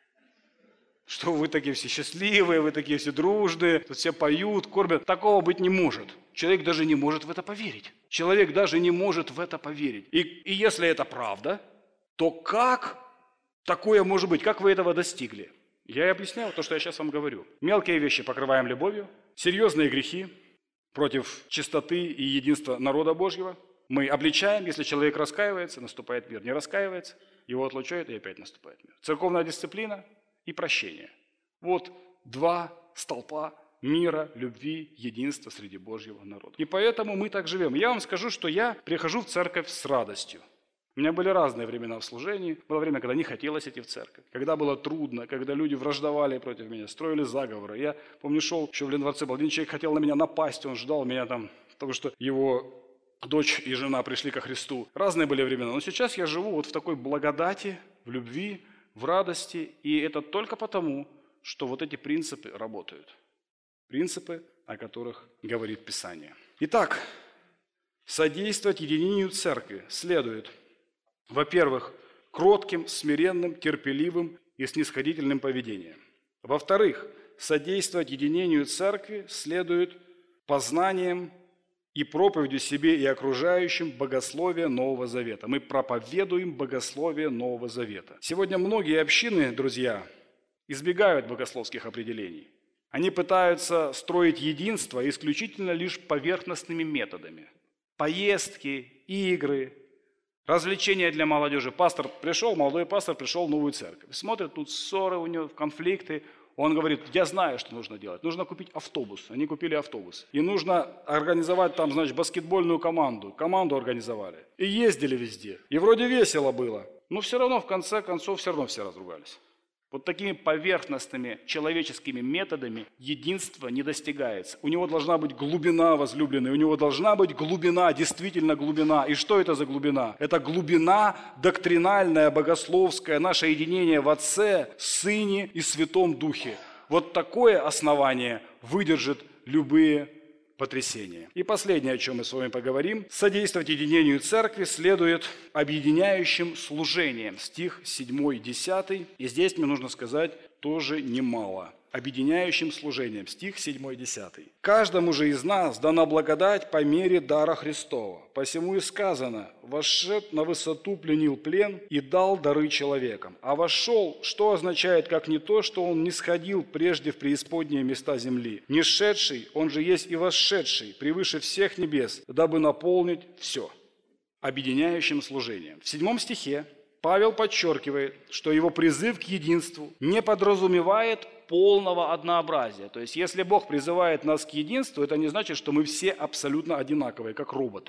B: Что вы такие все счастливые, вы такие все дружные, тут все поют, кормят. Такого быть не может. Человек даже не может в это поверить. Человек даже не может в это поверить. И если это правда, то как такое может быть? Как вы этого достигли? Я и объяснял то, что я сейчас вам говорю. Мелкие вещи покрываем любовью, серьезные грехи против чистоты и единства народа Божьего мы обличаем. Если человек раскаивается, наступает мир. Не раскаивается, его отлучают, и опять наступает мир. Церковная дисциплина и прощение. Вот два столпа мира, любви, единства среди Божьего народа. И поэтому мы так живем. Я вам скажу, что я прихожу в церковь с радостью. У меня были разные времена в служении. Было время, когда не хотелось идти в церковь, когда было трудно, когда люди враждовали против меня, строили заговоры. Я помню, шел еще в Лендворце, был один человек, хотел на меня напасть, он ждал меня там, потому что его дочь и жена пришли ко Христу. Разные были времена. Но сейчас я живу вот в такой благодати, в любви, в радости, и это только потому, что вот эти принципы работают. Принципы, о которых говорит Писание. Итак, содействовать единению церкви следует, во-первых, кротким, смиренным, терпеливым и снисходительным поведением. Во-вторых, содействовать единению церкви следует познанием и проповедью себе и окружающим богословия Нового Завета. Мы проповедуем богословие Нового Завета. Сегодня многие общины, друзья, избегают богословских определений. Они пытаются строить единство исключительно лишь поверхностными методами. Поездки, игры, развлечения для молодежи. Пастор пришел, молодой пастор пришел в новую церковь. Смотрит, тут ссоры у него, конфликты. Он говорит: я знаю, что нужно делать. Нужно купить автобус. Они купили автобус. И нужно организовать там, значит, баскетбольную команду. Команду организовали. И ездили везде. И вроде весело было. Но все равно, в конце концов, все равно все разругались. Вот такими поверхностными человеческими методами единство не достигается. У него должна быть глубина, возлюбленная, у него должна быть глубина, действительно глубина. И что это за глубина? Это глубина доктринальная, богословская, наше единение в Отце, Сыне и Святом Духе. Вот такое основание выдержит любые потрясения. И последнее, о чем мы с вами поговорим. Содействовать единению церкви следует объединяющим служением. Стих 7 и 10. И здесь мне нужно сказать тоже немало. Объединяющим служением. Стих 7 и 10. «Каждому же из нас дана благодать по мере дара Христова. Посему и сказано: вошед на высоту, пленил плен и дал дары человекам. А вошел, что означает, как не то, что он не сходил прежде в преисподние места земли. Не шедший, он же есть и восшедший, превыше всех небес, дабы наполнить все». Объединяющим служением. В 7 стихе Павел подчеркивает, что его призыв к единству не подразумевает полного однообразия. То есть, если Бог призывает нас к единству, это не значит, что мы все абсолютно одинаковые, как роботы.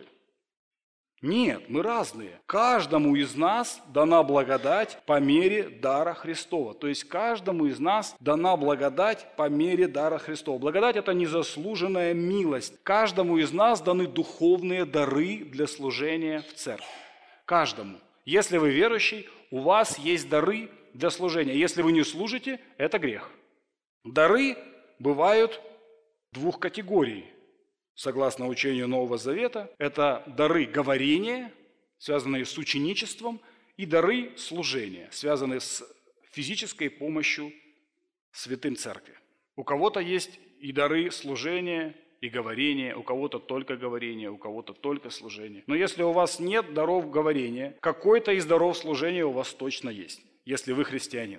B: Нет, мы разные. Каждому из нас дана благодать по мере дара Христова. То есть, каждому из нас дана благодать по мере дара Христова. Благодать – это незаслуженная милость. Каждому из нас даны духовные дары для служения в церкви. Каждому. Если вы верующий, у вас есть дары для служения. Если вы не служите, это грех. Дары бывают двух категорий. Согласно учению Нового Завета, это дары говорения, связанные с ученичеством, и дары служения, связанные с физической помощью святым церкви. У кого-то есть и дары служения, и говорения, у кого-то только говорение, у кого-то только служение. Но если у вас нет даров говорения, какой-то из даров служения у вас точно есть, если вы христианин.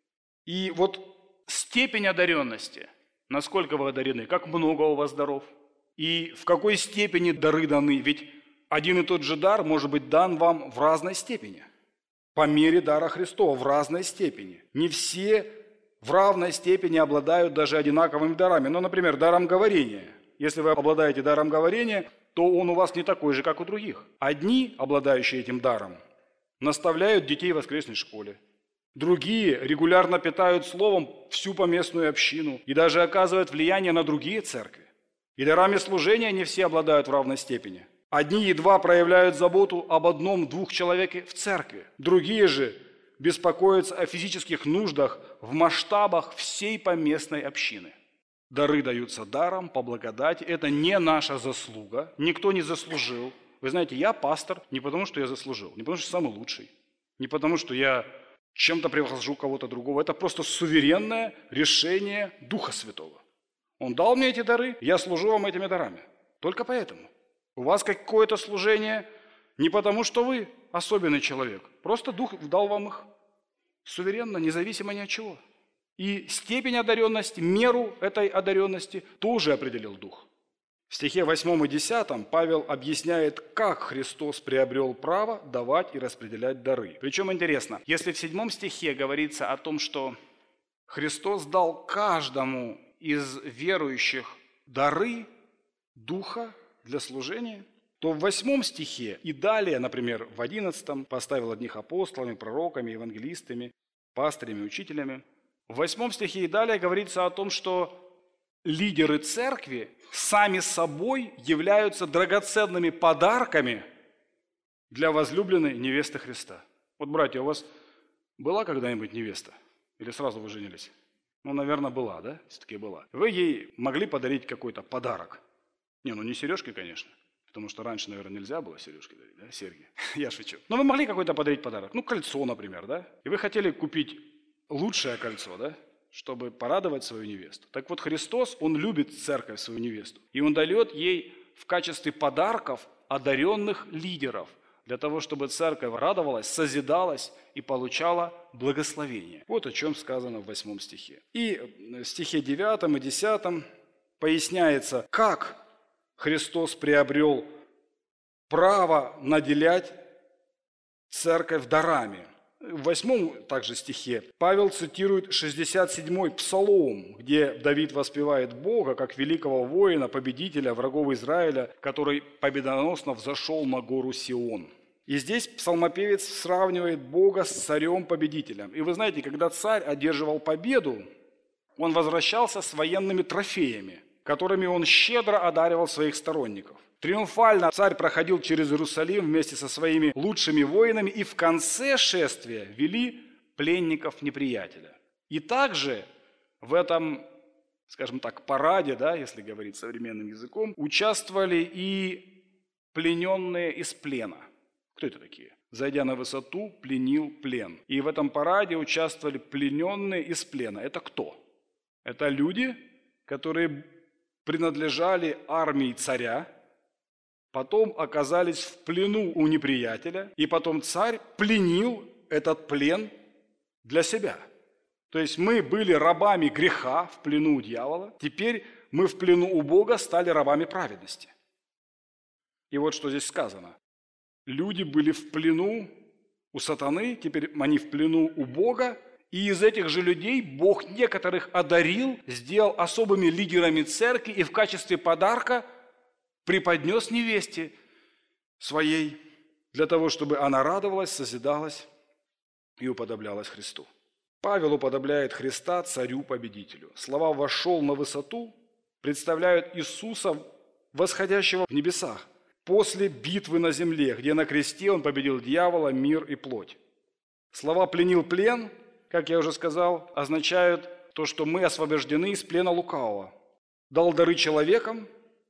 B: И вот степень одаренности, насколько вы одарены, как много у вас даров, и в какой степени дары даны, ведь один и тот же дар может быть дан вам в разной степени, по мере дара Христова, в разной степени. Не все в равной степени обладают даже одинаковыми дарами. Ну, например, даром говорения. Если вы обладаете даром говорения, то он у вас не такой же, как у других. Одни, обладающие этим даром, наставляют детей в воскресной школе. Другие регулярно питают словом всю поместную общину и даже оказывают влияние на другие церкви. И дарами служения не все обладают в равной степени. Одни едва проявляют заботу об одном-двух человеке в церкви. Другие же беспокоятся о физических нуждах в масштабах всей поместной общины. Дары даются даром, по благодати. Это не наша заслуга. Никто не заслужил. Вы знаете, я пастор не потому, что я заслужил, не потому, что самый лучший, не потому, что я чем-то превосхожу кого-то другого. Это просто суверенное решение Духа Святого. Он дал мне эти дары, я служу вам этими дарами. Только поэтому. У вас какое-то служение не потому, что вы особенный человек. Просто Дух дал вам их суверенно, независимо ни от чего. И степень одаренности, меру этой одаренности тоже определил Дух. В стихе 8 и 10 Павел объясняет, как Христос приобрел право давать и распределять дары. Причем интересно, если в 7 стихе говорится о том, что Христос дал каждому из верующих дары Духа для служения, то в 8 стихе и далее, например, в 11 поставил одних апостолами, пророками, евангелистами, пастырями, учителями. В 8 стихе и далее говорится о том, что лидеры церкви сами собой являются драгоценными подарками для возлюбленной невесты Христа. Вот, братья, у вас была когда-нибудь невеста? Или сразу вы женились? Ну, наверное, была, да? Все-таки была. Вы ей могли подарить какой-то подарок. Не сережки, конечно. Потому что раньше, наверное, нельзя было сережки дарить, да? Серьги. Я шучу. Но вы могли какой-то подарить подарок. Кольцо, например, да? И вы хотели купить лучшее кольцо, да? Чтобы порадовать свою невесту. Так вот, Христос, Он любит церковь, свою невесту. И Он дает ей в качестве подарков одаренных лидеров, для того, чтобы церковь радовалась, созидалась и получала благословение. Вот о чем сказано в 8 стихе. И в стихе 9 и 10 поясняется, как Христос приобрел право наделять церковь дарами. В 8 также стихе Павел цитирует 67-й псалом, где Давид воспевает Бога как великого воина, победителя врагов Израиля, который победоносно взошел на гору Сион. И здесь псалмопевец сравнивает Бога с царем-победителем. И вы знаете, когда царь одерживал победу, он возвращался с военными трофеями, которыми он щедро одаривал своих сторонников. Триумфально царь проходил через Иерусалим вместе со своими лучшими воинами и в конце шествия вели пленников неприятеля. И также в этом, скажем так, параде, да, если говорить современным языком, участвовали и плененные из плена. Кто это такие? Зайдя на высоту, пленил плен. И в этом параде участвовали плененные из плена. Это кто? Это люди, которые принадлежали армии царя, потом оказались в плену у неприятеля, и потом царь пленил этот плен для себя. То есть мы были рабами греха в плену у дьявола, теперь мы в плену у Бога стали рабами праведности. И вот что здесь сказано. Люди были в плену у сатаны, теперь они в плену у Бога, и из этих же людей Бог некоторых одарил, сделал особыми лидерами церкви и в качестве подарка преподнес невесте своей для того, чтобы она радовалась, созидалась и уподоблялась Христу. Павел уподобляет Христа царю-победителю. Слова «вошел на высоту» представляют Иисуса, восходящего в небесах, после битвы на земле, где на кресте Он победил дьявола, мир и плоть. Слова «пленил плен», как я уже сказал, означают то, что мы освобождены из плена лукавого. Дал дары человекам,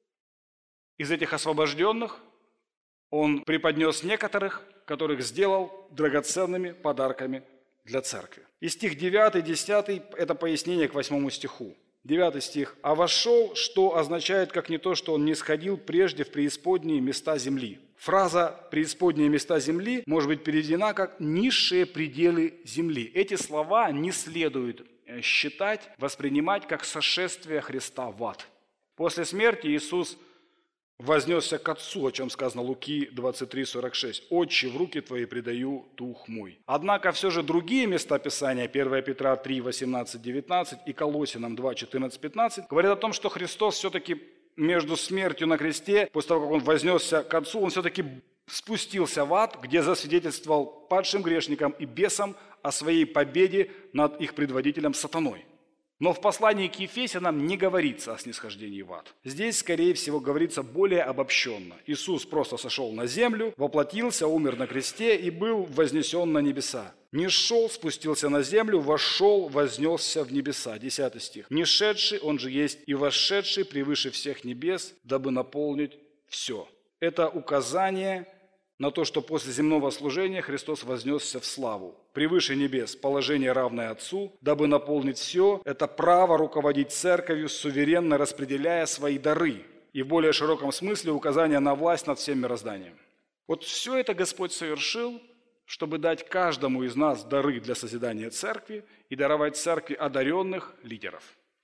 B: из этих освобожденных Он преподнес некоторых, которых сделал драгоценными подарками для церкви. И стих 9, 10 – это пояснение к 8 стиху. 9 стих. «А вошел», что означает как не то, что Он не сходил прежде в преисподние места земли. Фраза «преисподние места земли» может быть переведена как «низшие пределы земли». Эти слова не следует считать, воспринимать как сошествие Христа в ад. После смерти Иисус вознесся к Отцу, о чем сказано Луки 23:46. «Отче, в руки Твои предаю дух мой». Однако все же другие места Писания, 1 Петра 3:18-19 и Колоссянам 2:14-15, говорят о том, что Христос все-таки между смертью на кресте, после того, как Он вознесся к Отцу, Он все-таки спустился в ад, где засвидетельствовал падшим грешникам и бесам о своей победе над их предводителем сатаной. Но в послании к Ефесянам не говорится о снисхождении в ад. Здесь, скорее всего, говорится более обобщенно. Иисус просто сошел на землю, воплотился, умер на кресте и был вознесен на небеса. Не шел, спустился на землю, вошел, вознесся в небеса. 10 стих. Не шедший, он же есть и вошедший превыше всех небес, дабы наполнить все. Это указание на то, что после земного служения Христос вознесся в славу. Превыше небес положение, равное Отцу, дабы наполнить все. Это право руководить церковью, суверенно распределяя свои дары. И в более широком смысле указание на власть над всем мирозданием. Вот все это Господь совершил, чтобы дать каждому из нас дары для созидания церкви и даровать церкви одаренных лидеров.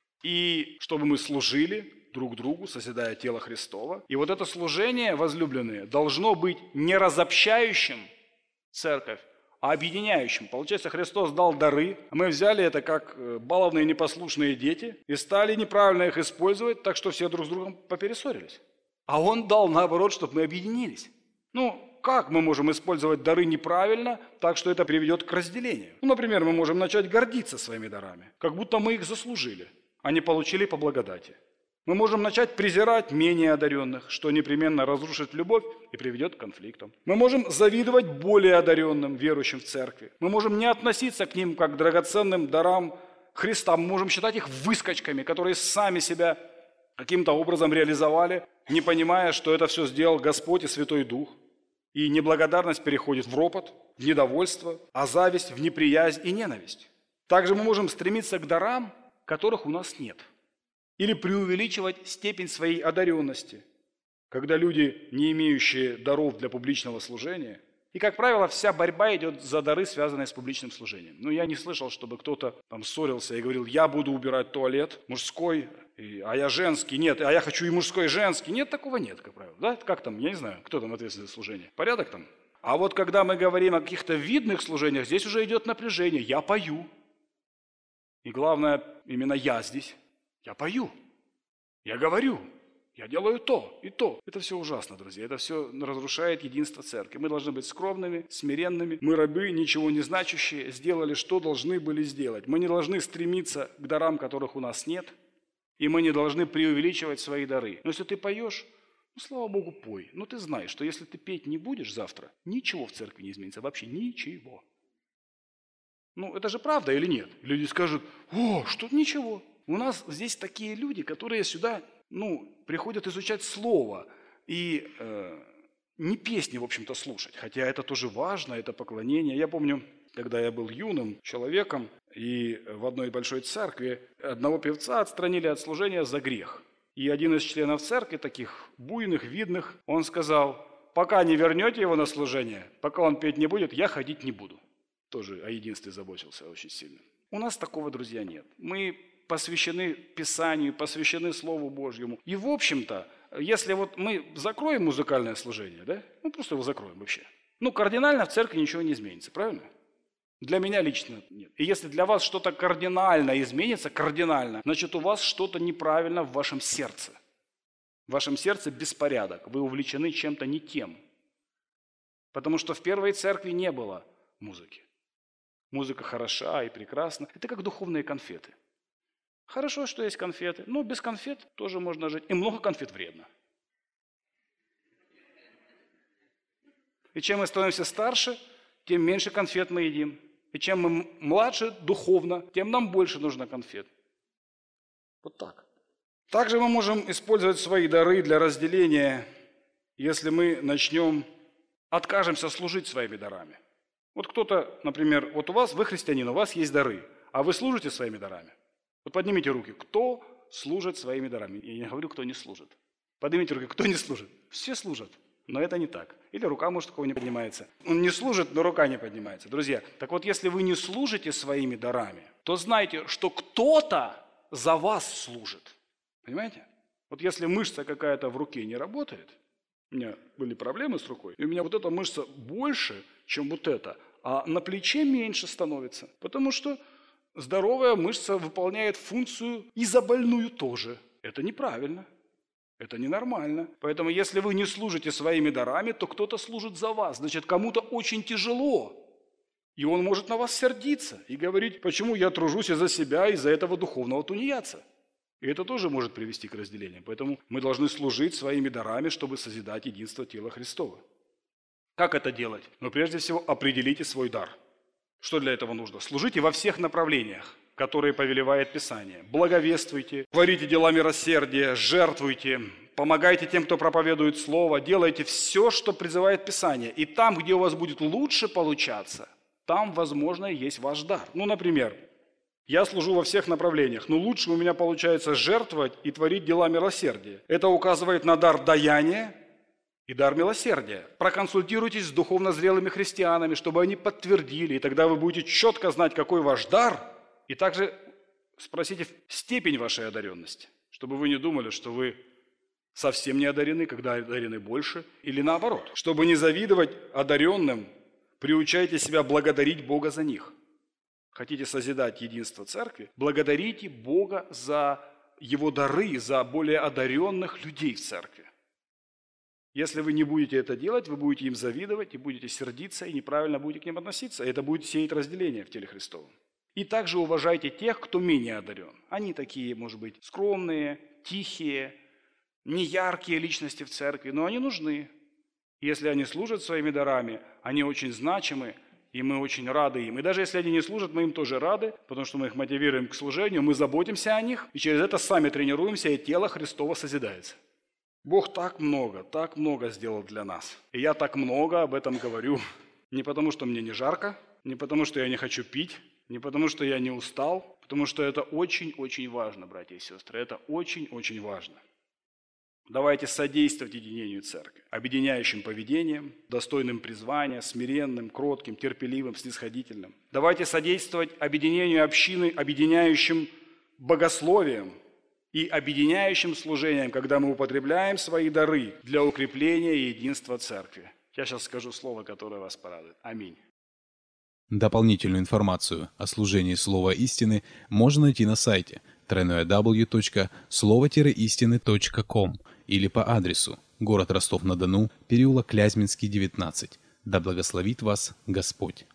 B: И чтобы мы служили друг другу, созидая тело Христово. И вот это служение, возлюбленные, должно быть не разобщающим церковь, а объединяющим. Получается, Христос дал дары, а мы взяли это как баловные непослушные дети и стали неправильно их использовать, так что все друг с другом поперессорились. А Он дал наоборот, чтобы мы объединились. Как мы можем использовать дары неправильно, так что это приведет к разделению? Например, мы можем начать гордиться своими дарами, как будто мы их заслужили, а не получили по благодати. Мы можем начать презирать менее одаренных, что непременно разрушит любовь и приведет к конфликтам. Мы можем завидовать более одаренным, верующим в церкви. Мы можем не относиться к ним как к драгоценным дарам Христа. Мы можем считать их выскочками, которые сами себя каким-то образом реализовали, не понимая, что это все сделал Господь и Святой Дух. И неблагодарность переходит в ропот, в недовольство, а зависть в неприязнь и ненависть. Также мы можем стремиться к дарам, которых у нас нет. Или преувеличивать степень своей одаренности, когда люди, не имеющие даров для публичного служения, и, как правило, вся борьба идет за дары, связанные с публичным служением. Я не слышал, чтобы кто-то там ссорился и говорил: я буду убирать туалет мужской, а я женский, нет, а я хочу и мужской, и женский. Нет, такого нет, как правило. Да? Как там, я не знаю, кто там ответственный за служение. Порядок там? А вот когда мы говорим о каких-то видных служениях, здесь уже идет напряжение. Я пою. И главное, именно я здесь. Я пою, я говорю, я делаю то и то. Это все ужасно, друзья. Это все разрушает единство церкви. Мы должны быть скромными, смиренными. Мы рабы, ничего не значащие, сделали, что должны были сделать. Мы не должны стремиться к дарам, которых у нас нет. И мы не должны преувеличивать свои дары. Но если ты поешь, слава Богу, пой. Но ты знаешь, что если ты петь не будешь завтра, ничего в церкви не изменится. Вообще ничего. Это же правда или нет? Люди скажут: что ничего. У нас здесь такие люди, которые сюда, приходят изучать Слово и не песни, в общем-то, слушать. Хотя это тоже важно, это поклонение. Я помню, когда я был юным человеком, и в одной большой церкви одного певца отстранили от служения за грех. И один из членов церкви, таких буйных, видных, он сказал: пока не вернете его на служение, пока он петь не будет, я ходить не буду. Тоже о единстве заботился очень сильно. У нас такого, друзья, нет. Мы посвящены Писанию, посвящены Слову Божьему. И, в общем-то, если мы закроем музыкальное служение, да, просто его закроем вообще, кардинально в церкви ничего не изменится, правильно? Для меня лично нет. И если для вас что-то кардинально изменится, значит, у вас что-то неправильно в вашем сердце. В вашем сердце беспорядок, вы увлечены чем-то не тем. Потому что в первой церкви не было музыки. Музыка хороша и прекрасна. Это как духовные конфеты. Хорошо, что есть конфеты, но без конфет тоже можно жить. И много конфет вредно. И чем мы становимся старше, тем меньше конфет мы едим. И чем мы младше духовно, тем нам больше нужно конфет. Вот так. Также мы можем использовать свои дары для разделения, если мы откажемся служить своими дарами. Вот кто-то, например, вы христианин, у вас есть дары, а вы служите своими дарами. Вот поднимите руки, кто служит своими дарами. Я не говорю, кто не служит. Поднимите руки, кто не служит. Все служат, но это не так. Или рука, может, у кого не поднимается. Он не служит, но рука не поднимается. Друзья, так вот, если вы не служите своими дарами, то знайте, что кто-то за вас служит. Понимаете? Вот если мышца какая-то в руке не работает, у меня были проблемы с рукой, и у меня вот эта мышца больше, чем вот эта, а на плече меньше становится. Потому что здоровая мышца выполняет функцию и за больную тоже. Это неправильно. Это ненормально. Поэтому если вы не служите своими дарами, то кто-то служит за вас. Значит, кому-то очень тяжело. И он может на вас сердиться и говорить, почему я тружусь из-за себя, из-за этого духовного тунеядца. И это тоже может привести к разделению. Поэтому мы должны служить своими дарами, чтобы созидать единство тела Христова. Как это делать? Но прежде всего определите свой дар. Что для этого нужно? Служите во всех направлениях, которые повелевает Писание. Благовествуйте, творите дела милосердия, жертвуйте, помогайте тем, кто проповедует Слово, делайте все, что призывает Писание. И там, где у вас будет лучше получаться, там, возможно, есть ваш дар. Например, я служу во всех направлениях, но лучше у меня получается жертвовать и творить дела милосердия. Это указывает на дар даяния и дар милосердия. Проконсультируйтесь с духовно зрелыми христианами, чтобы они подтвердили, и тогда вы будете четко знать, какой ваш дар, и также спросите степень вашей одаренности, чтобы вы не думали, что вы совсем не одарены, когда одарены больше, или наоборот. Чтобы не завидовать одаренным, приучайте себя благодарить Бога за них. Хотите созидать единство церкви? Благодарите Бога за Его дары, за более одаренных людей в церкви. Если вы не будете это делать, вы будете им завидовать и будете сердиться, и неправильно будете к ним относиться. Это будет сеять разделение в теле Христовом. И также уважайте тех, кто менее одарен. Они такие, может быть, скромные, тихие, неяркие личности в церкви, но они нужны. Если они служат своими дарами, они очень значимы, и мы очень рады им. И даже если они не служат, мы им тоже рады, потому что мы их мотивируем к служению, мы заботимся о них, и через это сами тренируемся, и тело Христово созидается. Бог так много сделал для нас. И я так много об этом говорю. Не потому, что мне не жарко, не потому, что я не хочу пить, не потому, что я не устал, потому что это очень-очень важно, братья и сестры. Это очень-очень важно. Давайте содействовать единению церкви, объединяющим поведением, достойным призвания, смиренным, кротким, терпеливым, снисходительным. Давайте содействовать объединению общины, объединяющим богословием и объединяющим служением, когда мы употребляем свои дары для укрепления единства церкви. Я сейчас скажу слово, которое вас порадует. Аминь.
A: Дополнительную информацию о служении Слова Истины можно найти на сайте www.slovo-истины.com или по адресу город Ростов-на-Дону, переулок Клязьминский, 19. Да благословит вас Господь!